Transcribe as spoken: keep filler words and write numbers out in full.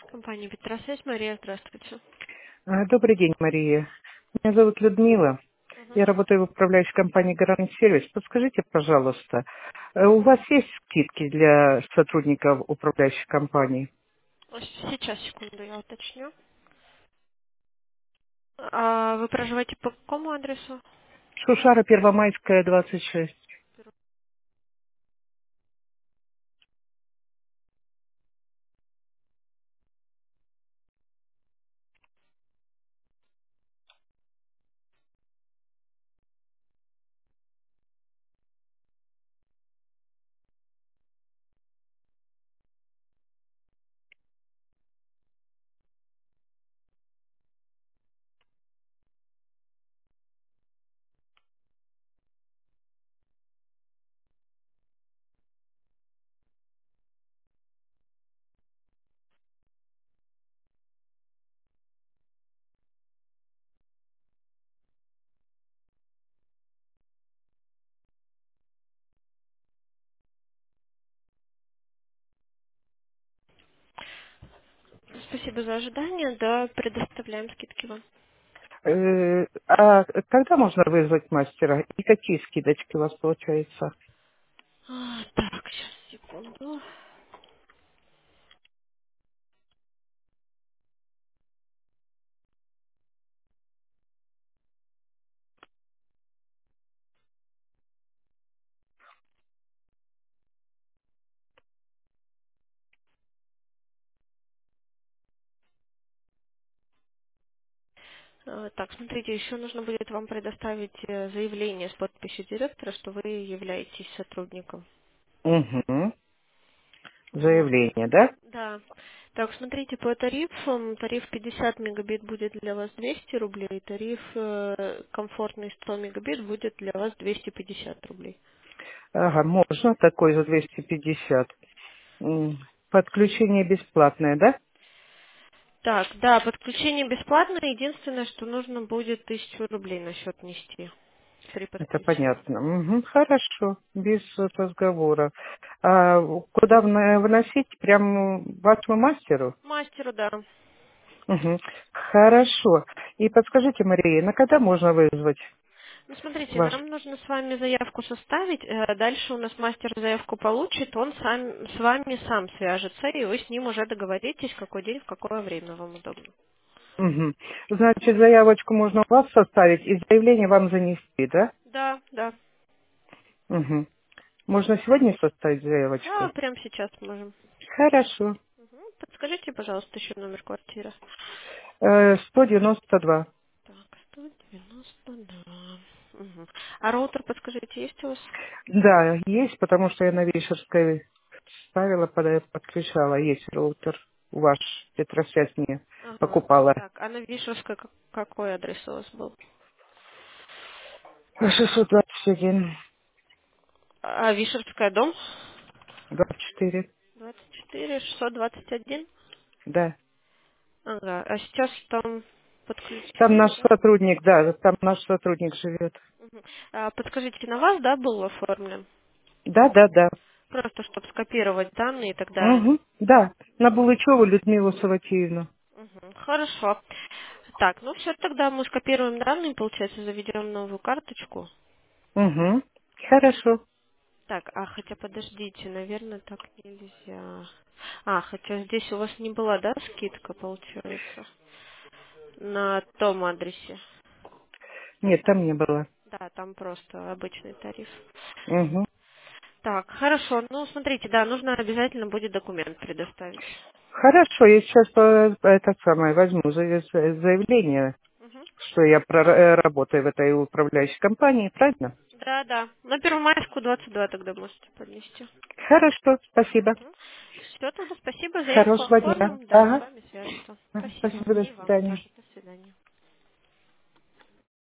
Компания «Петросвязь». Мария, здравствуйте. А, Добрый день, Мария. Меня зовут Людмила. Мгм. Я работаю в управляющей компании «Гарант Сервис». Подскажите, пожалуйста, э, у вас есть скидки для сотрудников управляющей компании? Сейчас, секунду, я уточню. А вы проживаете по какому адресу? Шушара, Первомайская, двадцать шесть. Спасибо за ожидание. Да, предоставляем скидки вам. Э, А когда можно вызвать мастера? И какие скидочки у вас получаются? А, так, сейчас, секунду. А, Так, смотрите, еще нужно будет вам предоставить э, заявление с подписью директора, что вы являетесь сотрудником. Угу. Вот. Заявление, да? Да. Так, смотрите, по тарифам, тариф пятьдесят мегабит будет для вас двести рублей, тариф э, комфортный сто мегабит будет для вас двести пятьдесят рублей. Ага, можно такой за двести пятьдесят. М, Подключение бесплатное, да? Так, да, подключение бесплатное, единственное, что нужно будет тысячу рублей на счет нести при Это подключении. понятно. Мгм, хорошо, без разговора. А куда вна- вносить? Прям вашему мастеру? Мастеру, да. Мгм, хорошо. И подскажите, Мария, на когда можно вызвать Ну, смотрите, ваш? нам нужно с вами заявку составить, э, дальше у нас мастер заявку получит, он сам, с вами сам свяжется, и вы с ним уже договоритесь, какой день, в какое время вам удобно. Мгм. Значит, заявочку можно у вас составить и заявление вам занести, да? Да, да. Мгм. Можно сегодня составить Да, заявочку? прямо сейчас можем. Хорошо. Мгм. Подскажите, пожалуйста, еще номер квартиры. Э, сто девяносто два. Так, сто девяносто два. Мгм. А роутер, подскажите, есть у вас? Да, есть, потому что я на Вишерской ставила, под- подключала. Есть роутер. Ваш Петросвязь мне Ага. покупала. Так, а на Вишерской как- какой адрес у вас был? шестьсот двадцать один, А, Вишерская, дом? двадцать четыре. двадцать четыре, шестьсот двадцать один. Да. Ага, а сейчас там Там наш подключили, да? сотрудник, да, там наш сотрудник живет. Мгм. А, подскажите, на вас, да, был оформлен? Да, да, да. Просто, чтобы скопировать данные, тогда... Угу. Да. На Булычеву Людмилу Саватеевну. Мгм. Хорошо. Так, ну все, тогда мы скопируем данные, получается, заведем новую карточку. Угу. Хорошо. Так, а хотя подождите, наверное, так нельзя. А, хотя здесь у вас не была, да, скидка, получается, на том адресе. Нет, там не было. Да, там просто обычный тариф. Угу. Так, хорошо. Ну, смотрите, да, нужно обязательно будет документ предоставить. Хорошо, я сейчас по- по- это самое возьму за- за- заявление, Мгм. что я про- э, работаю в этой управляющей компании, правильно? Да, да. На Первомайскую двадцать два тогда можете поднести. Хорошо, спасибо. Все, тогда спасибо, заявку Хорошего дня. оформим, да, с Ага. вами свяжутся. Ага, Спасибо. спасибо, до И вам свидания. тоже. До свидания.